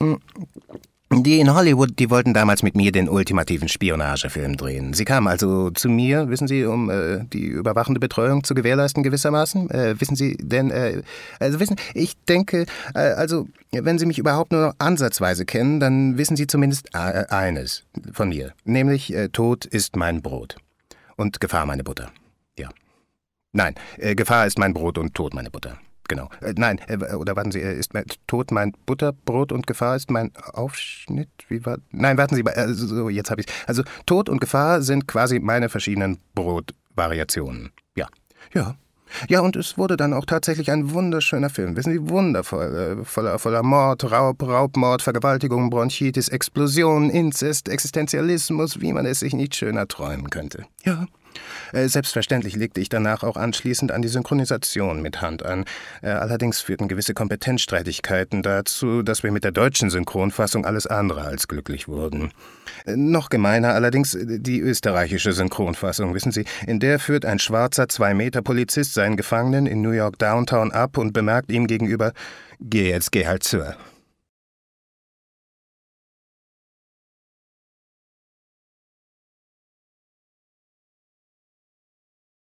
Die in Hollywood, die wollten damals mit mir den ultimativen Spionagefilm drehen. Sie kamen also zu mir, wissen Sie, um die überwachende Betreuung zu gewährleisten gewissermaßen. Wissen Sie denn, ich denke, wenn Sie mich überhaupt nur noch ansatzweise kennen, dann wissen Sie zumindest eines von mir. Nämlich, Tod ist mein Brot. Und Gefahr meine Butter. Ja. Nein, Gefahr ist mein Brot und Tod meine Butter. Genau. Warten Sie, ist Tod mein Butterbrot und Gefahr ist mein Aufschnitt? Nein, warten Sie, so, jetzt habe ich es. Also Tod und Gefahr sind quasi meine verschiedenen Brotvariationen. Ja. Ja. Ja, und es wurde dann auch tatsächlich ein wunderschöner Film. Wissen Sie, wundervoll. Voller Mord, Raubmord, Vergewaltigung, Bronchitis, Explosion, Inzest, Existenzialismus, wie man es sich nicht schöner träumen könnte. Ja. Selbstverständlich legte ich danach auch anschließend an die Synchronisation mit Hand an. Allerdings führten gewisse Kompetenzstreitigkeiten dazu, dass wir mit der deutschen Synchronfassung alles andere als glücklich wurden. Noch gemeiner allerdings die österreichische Synchronfassung, wissen Sie. In der führt ein schwarzer 2-Meter-Polizist seinen Gefangenen in New York Downtown ab und bemerkt ihm gegenüber: Geh halt zur.